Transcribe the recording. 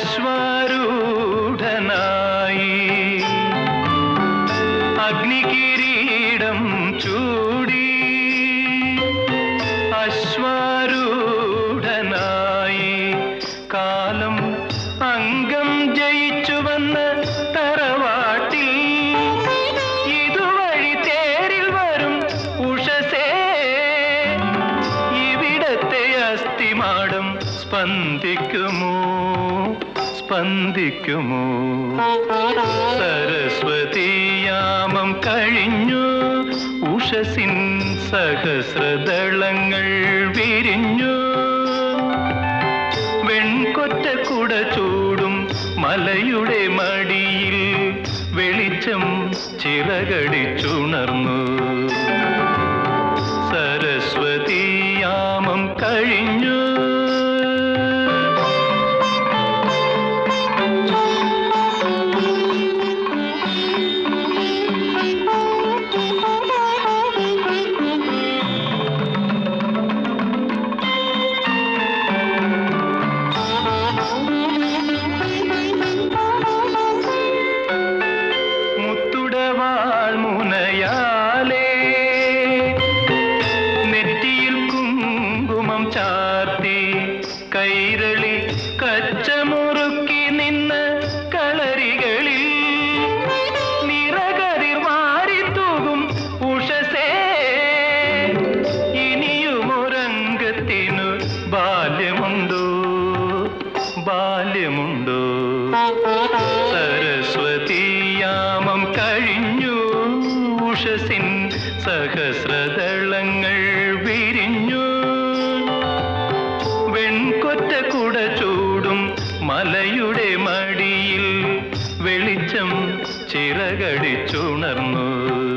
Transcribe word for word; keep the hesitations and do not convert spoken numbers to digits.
അശ്വാരൂഢനായി അഗ്നികിരീടം ചൂടി അശ്വാരൂഢനായി കാലം അംഗം ജയിച്ചുവന്ന് തറവാട്ടിൽ ഇതുവഴി തേരിൽ വരും ഉഷസേ ഇവിടത്തെ അസ്ഥിമാടം സ്പന്ദിക്കുമോ സ്പന്ദിക്കുമോ സരസ്വതിയാമം കഴിഞ്ഞു ഉഷസിൻ സഹസ്രദളങ്ങൾ വിരിഞ്ഞു വെൺകൊറ്റക്കുട ചൂടും മലയുടെ മടിയിൽ വെളിച്ചം ചിറകടിച്ചുണർന്നു സരസ്വതിയാമം കഴിഞ്ഞു മുനയാലേ നെറ്റിയിൽ കുങ്കുമം ചാർത്തി കൈരളി കച്ചമുറുക്കി നിന്ന് കളരികളിൽ നിറകതിർ വാരിത്തൂകും ഉഷസേ ഇനിയുമൊരംഗത്തിനു ബാല്യമുണ്ടോ ബാല്യമുണ്ടോ സരസ്വതിയാമം കഴിഞ്ഞു ഉഷസിൻ സഹസ്രദളങ്ങൾ വിരിഞ്ഞു വെൺകൊറ്റക്കുട ചൂടും മലയുടെ മടിയിൽ വെളിച്ചം ചിറകടിച്ചുണർന്നു